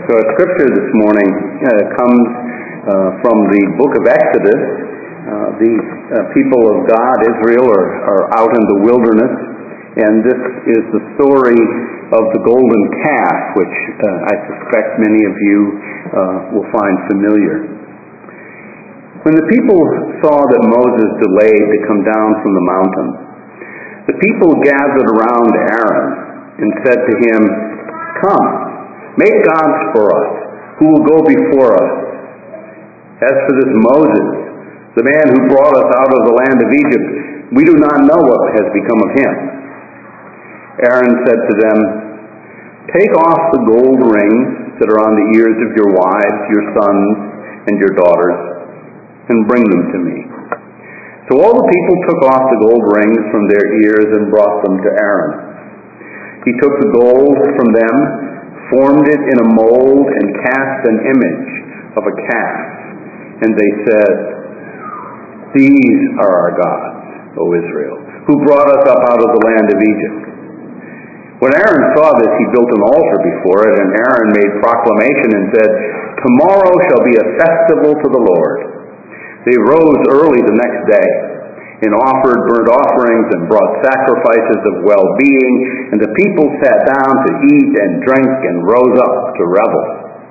So our scripture this morning comes from the book of Exodus. The people of God, Israel, are out in the wilderness, and this is the story of the golden calf, which I suspect many of you will find familiar. When the people saw that Moses delayed to come down from the mountain, the people gathered around Aaron and said to him, "Come, make gods for us, who will go before us. As for this Moses, the man who brought us out of the land of Egypt, we do not know what has become of him." Aaron said to them, "Take off the gold rings that are on the ears of your wives, your sons, and your daughters, and bring them to me." So all the people took off the gold rings from their ears and brought them to Aaron. He took the gold from them, formed it in a mold, and cast an image of a calf. And they said, "These are our gods, O Israel, who brought us up out of the land of Egypt." When Aaron saw this, he built an altar before it, and Aaron made proclamation and said, "Tomorrow shall be a festival to the Lord." They rose early the next day and offered burnt offerings and brought sacrifices of well-being, and the people sat down to eat and drink and rose up to revel.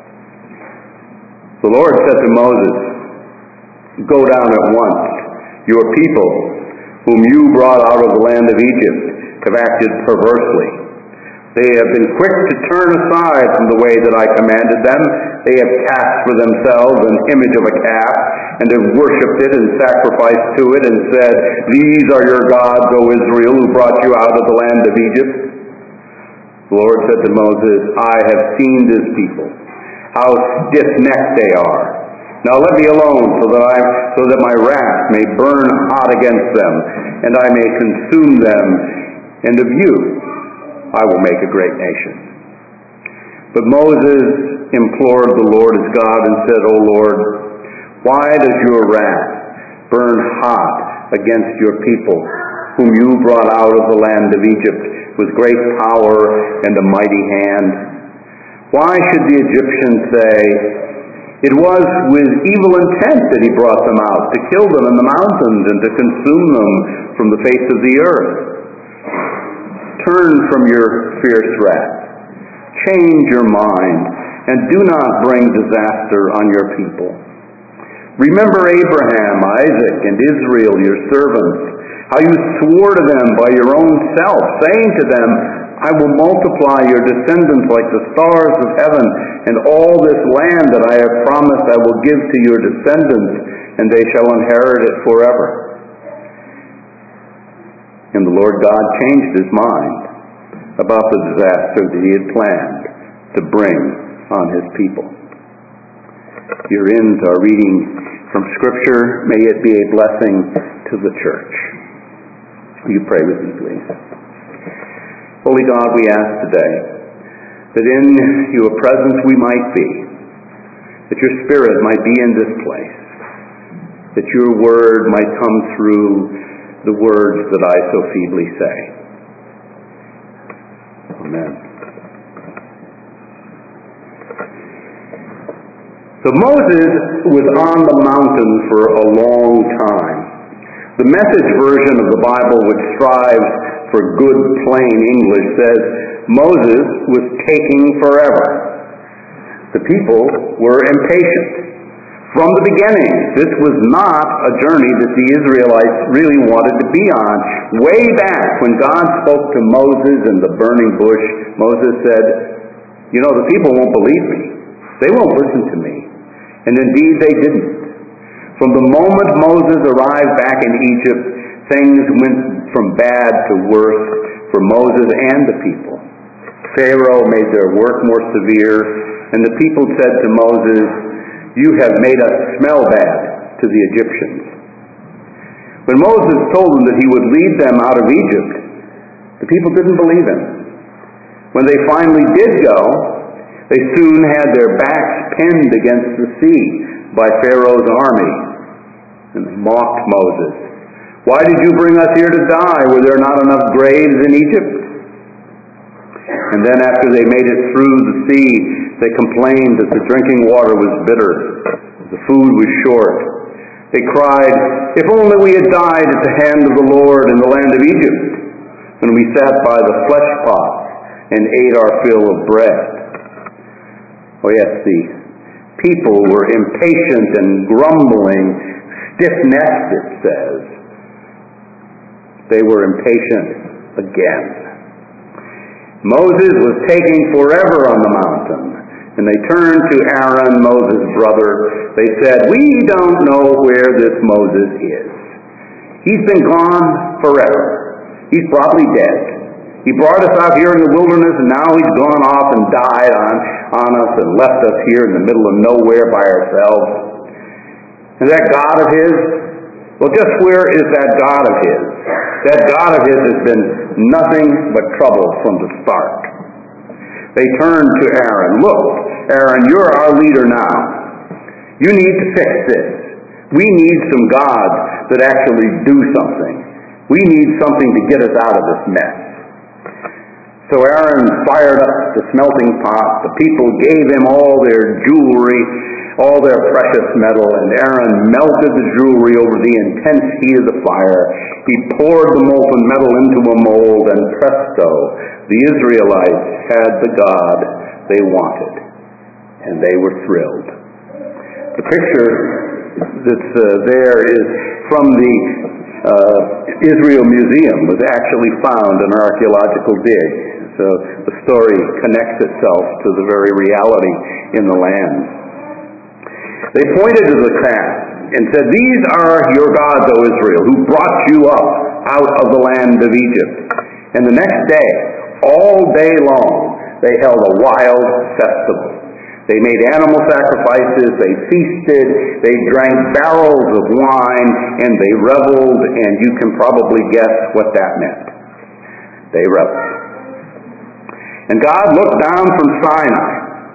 The Lord said to Moses, "Go down at once. Your people, whom you brought out of the land of Egypt, have acted perversely. They have been quick to turn aside from the way that I commanded them. They have cast for themselves an image of a calf, and have worshipped it and sacrificed to it, and said, 'These are your gods, O Israel, who brought you out of the land of Egypt.'" The Lord said to Moses, "I have seen this people, how stiff-necked they are. Now let me alone, so that my wrath may burn hot against them, and I may consume them, and of you I will make a great nation." But Moses implored the Lord his God and said, "O Lord, why does your wrath burn hot against your people, whom you brought out of the land of Egypt with great power and a mighty hand? Why should the Egyptians say, 'It was with evil intent that he brought them out, to kill them in the mountains and to consume them from the face of the earth'? Turn from your fierce wrath, change your mind, and do not bring disaster on your people. Remember Abraham, Isaac, and Israel, your servants, how you swore to them by your own self, saying to them, 'I will multiply your descendants like the stars of heaven, and all this land that I have promised I will give to your descendants, and they shall inherit it forever.' And the Lord God changed his mind about the disaster that he had planned to bring on his people." Here ends our reading from Scripture. May it be a blessing to the church. Will you pray with me, please? Holy God, we ask today that in your presence we might be, that your Spirit might be in this place, that your word might come through the words that I so feebly say. Amen. So Moses was on the mountain for a long time. The Message version of the Bible, which strives for good, plain English, says Moses was taking forever. The people were impatient. From the beginning, this was not a journey that the Israelites really wanted to be on. Way back when God spoke to Moses in the burning bush, Moses said, "The people won't believe me. They won't listen to me." And indeed they didn't. From the moment Moses arrived back in Egypt, things went from bad to worse for Moses and the people. Pharaoh made their work more severe, and the people said to Moses, "You have made us smell bad to the Egyptians." When Moses told them that he would lead them out of Egypt, the people didn't believe him. When they finally did go, they soon had their backs pinned against the sea by Pharaoh's army, and they mocked Moses. "Why did you bring us here to die? Were there not enough graves in Egypt?" And then after they made it through the sea, They complained that the drinking water was bitter, the food was short. They cried, "If only we had died at the hand of the Lord in the land of Egypt, when we sat by the flesh pots and ate our fill of bread." Oh yes, the people were impatient and grumbling, stiff-necked, it says. They were impatient again. Moses was taking forever on the mountain, and they turned to Aaron, Moses' brother. They said, "We don't know where this Moses is. He's been gone forever. He's probably dead. He brought us out here in the wilderness, and now he's gone off and died on us and left us here in the middle of nowhere by ourselves. And that God of his, well, just where is that God of his? That God of his has been nothing but trouble from the start." They turned to Aaron. "Look, Aaron, you're our leader now. You need to fix this. We need some gods that actually do something. We need something to get us out of this mess." So Aaron fired up the smelting pot. The people gave him all their jewelry, all their precious metal, and Aaron melted the jewelry over the intense heat of the fire. He poured the molten metal into a mold, and presto, the Israelites had the God they wanted, and they were thrilled. The picture that's there is from the Israel Museum, was actually found in an archaeological dig. So the story connects itself to the very reality in the land. They pointed to the calf and said, "These are your gods, O Israel, who brought you up out of the land of Egypt." And the next day, all day long, they held a wild festival. They made animal sacrifices, they feasted, they drank barrels of wine, and they reveled, and you can probably guess what that meant. They reveled. And God looked down from Sinai.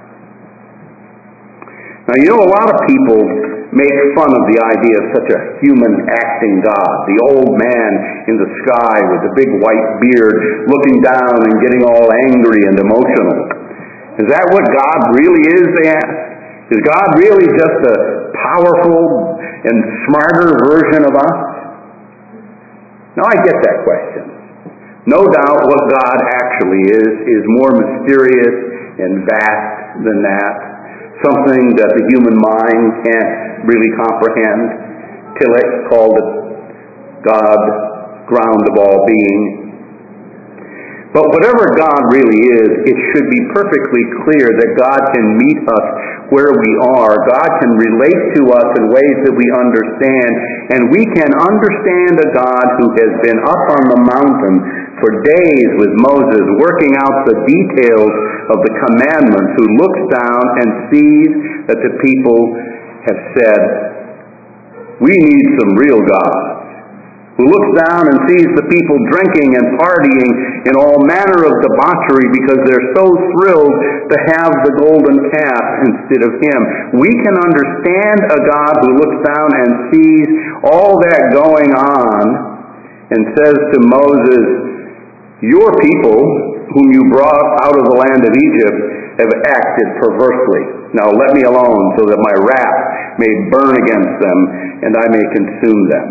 Now, you know, a lot of people make fun of the idea of such a human acting God, the old man in the sky with the big white beard looking down and getting all angry and emotional. Is that what God really is, they ask? Is God really just a powerful and smarter version of us? Now, I get that question. No doubt what God actually is more mysterious and vast than that. Something that the human mind can't really comprehend. Tillich called it God, ground of all being. But whatever God really is, it should be perfectly clear that God can meet us where we are. God can relate to us in ways that we understand, and we can understand a God who has been up on the mountain for days with Moses, working out the details of the commandments, who looks down and sees that the people have said, "We need some real God," who looks down and sees the people drinking and partying in all manner of debauchery because they're so thrilled to have the golden calf instead of him. We can understand a God who looks down and sees all that going on and says to Moses, "Your people, whom you brought out of the land of Egypt, have acted perversely. Now let me alone so that my wrath may burn against them and I may consume them."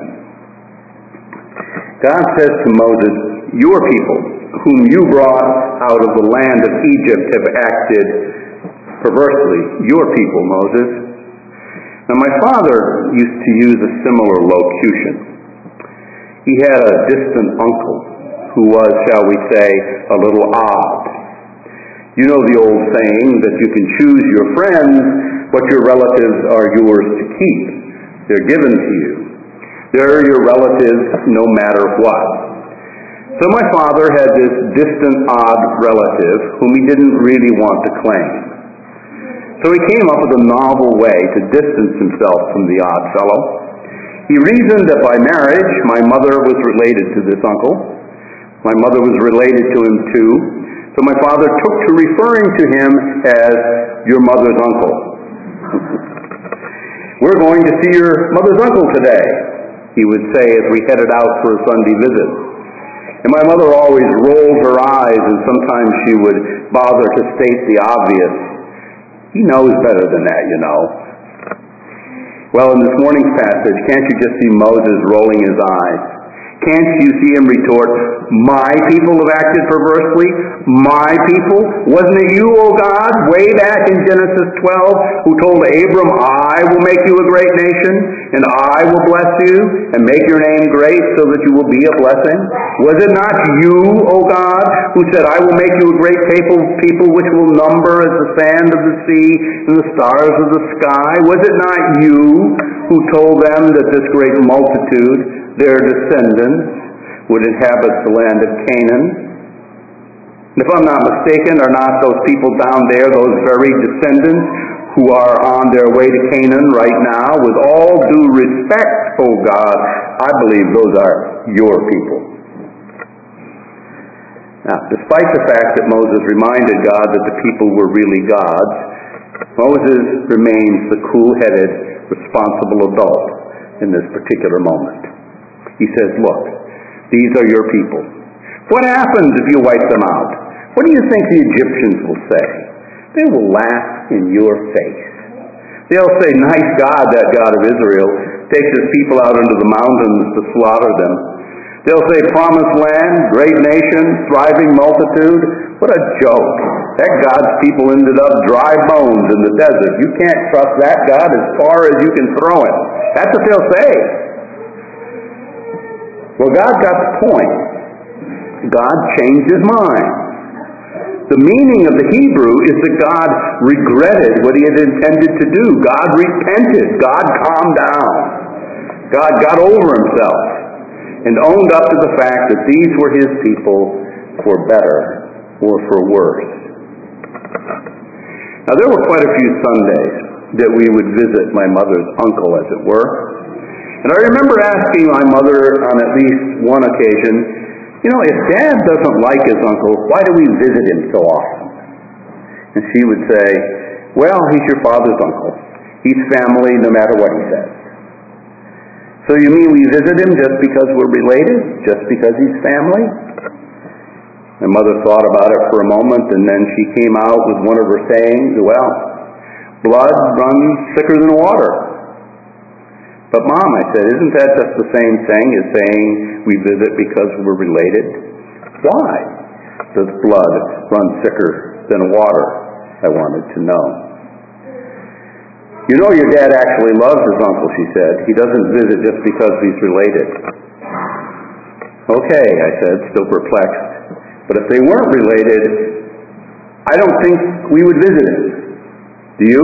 God says to Moses, "Your people, whom you brought out of the land of Egypt, have acted perversely." Your people, Moses. Now my father used to use a similar locution. He had a distant uncle who was, shall we say, a little odd. You know the old saying that you can choose your friends, but your relatives are yours to keep. They're given to you. They're your relatives no matter what. So my father had this distant, odd relative whom he didn't really want to claim. So he came up with a novel way to distance himself from the odd fellow. He reasoned that by marriage, my mother was related to this uncle. My mother was related to him too. So my father took to referring to him as your mother's uncle. "We're going to see your mother's uncle today," he would say as we headed out for a Sunday visit. And my mother always rolled her eyes, and sometimes she would bother to state the obvious. He knows better than that, you know. Well, in this morning's passage, can't you just see Moses rolling his eyes? Can't you see him retort, my people have acted perversely? My people? Wasn't it you, O God, way back in Genesis 12, who told Abram, I will make you a great nation, and I will bless you, and make your name great so that you will be a blessing? Was it not you, O God, who said, I will make you a great people which will number as the sand of the sea and the stars of the sky? Was it not you who told them that this great multitude, their descendants, would inhabit the land of Canaan? And if I'm not mistaken, are not those people down there those very descendants who are on their way to Canaan right now? With all due respect, O God, I believe those are your people. Now, despite the fact that Moses reminded God that the people were really God's, Moses remains the cool-headed, responsible adult in this particular moment. He says, look, these are your people. What happens if you wipe them out? What do you think the Egyptians will say? They will laugh in your face. They'll say, nice God, that God of Israel, takes his people out into the mountains to slaughter them. They'll say, promised land, great nation, thriving multitude. What a joke. That God's people ended up dry bones in the desert. You can't trust that God as far as you can throw it. That's what they'll say. Well, God got the point. God changed his mind. The meaning of the Hebrew is that God regretted what he had intended to do. God repented. God calmed down. God got over himself and owned up to the fact that these were his people for better or for worse. Now, there were quite a few Sundays that we would visit my mother's uncle, as it were. And I remember asking my mother on at least one occasion, you know, if Dad doesn't like his uncle, why do we visit him so often? And she would say, well, he's your father's uncle. He's family no matter what he says. So you mean we visit him just because we're related? Just because he's family? My mother thought about it for a moment, and then she came out with one of her sayings, well, blood runs thicker than water. But Mom, I said, isn't that just the same thing as saying we visit because we're related? Why does blood run thicker than water? I wanted to know. You know your dad actually loves his uncle, she said. He doesn't visit just because he's related. Okay, I said, still perplexed. But if they weren't related, I don't think we would visit him. Do you?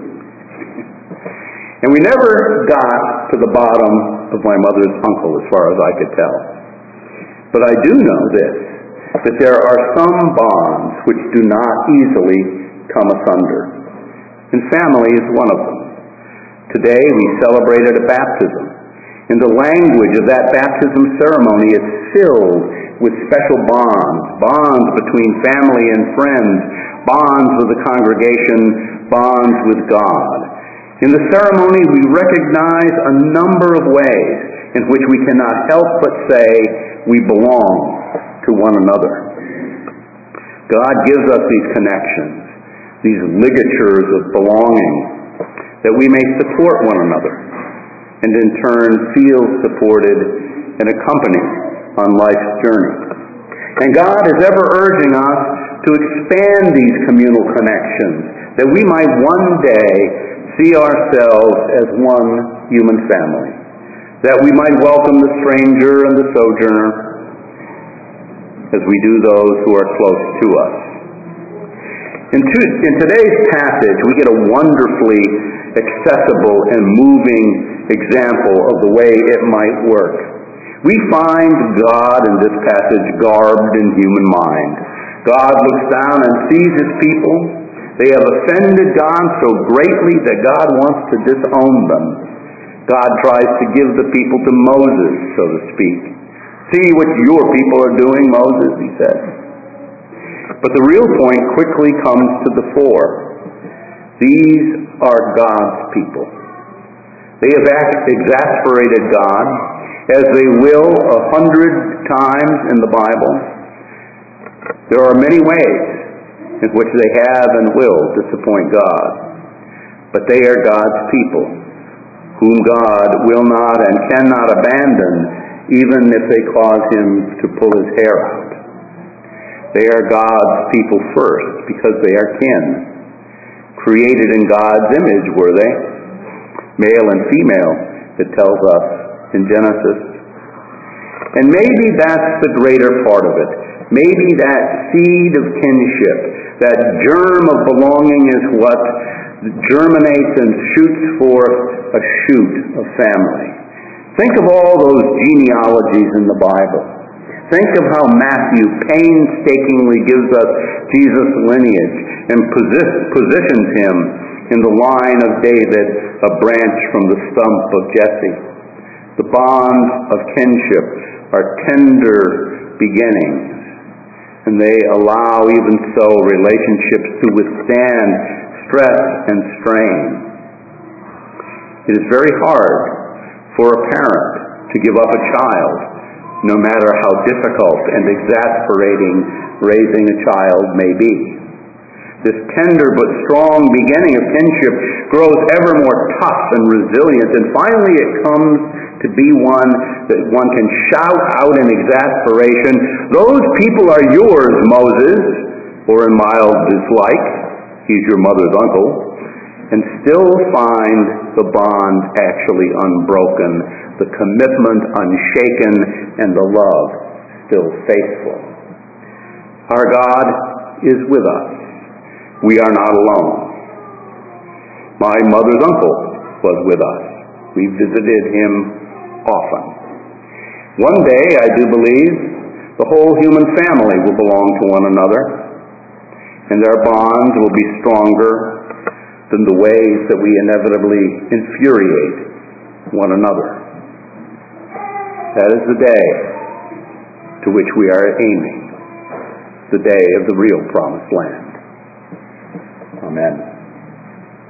And we never got to the bottom of my mother's uncle, as far as I could tell. But I do know this, that there are some bonds which do not easily come asunder. And family is one of them. Today we celebrated a baptism. And the language of that baptism ceremony is filled with special bonds between family and friends, bonds with the congregation, bonds with God. In the ceremony, we recognize a number of ways in which we cannot help but say we belong to one another. God gives us these connections, these ligatures of belonging, that we may support one another, and in turn feel supported and accompanied on life's journey. And God is ever urging us to expand these communal connections, that we might one day see ourselves as one human family, that we might welcome the stranger and the sojourner as we do those who are close to us. In today's passage, we get a wonderfully accessible and moving example of the way it might work. We find God in this passage garbed in human mind. God looks down and sees his people. They have offended God so greatly that God wants to disown them. God tries to give the people to Moses, so to speak. See what your people are doing, Moses, he says. But the real point quickly comes to the fore. These are God's people. They have exasperated God, as they will 100 times in the Bible. There are many ways in which they have and will disappoint God. But they are God's people, whom God will not and cannot abandon, even if they cause him to pull his hair out. They are God's people first, because they are kin. Created in God's image, were they? Male and female, it tells us in Genesis. And maybe that's the greater part of it. Maybe that seed of kinship, that germ of belonging is what germinates and shoots forth a shoot of family. Think of all those genealogies in the Bible. Think of how Matthew painstakingly gives us Jesus' lineage and positions him in the line of David, a branch from the stump of Jesse. The bonds of kinship are tender beginnings, and they allow even so relationships to withstand stress and strain. It is very hard for a parent to give up a child, no matter how difficult and exasperating raising a child may be. This tender but strong beginning of kinship grows ever more tough and resilient, and finally it comes to be one that one can shout out in exasperation, "Those people are yours, Moses," or in mild dislike, "He's your mother's uncle," and still find the bond actually unbroken, the commitment unshaken, and the love still faithful. Our God is with us. We are not alone. My mother's uncle was with us. We visited him often. One day, I do believe, the whole human family will belong to one another, and our bonds will be stronger than the ways that we inevitably infuriate one another. That is the day to which we are aiming, the day of the real promised land. Amen.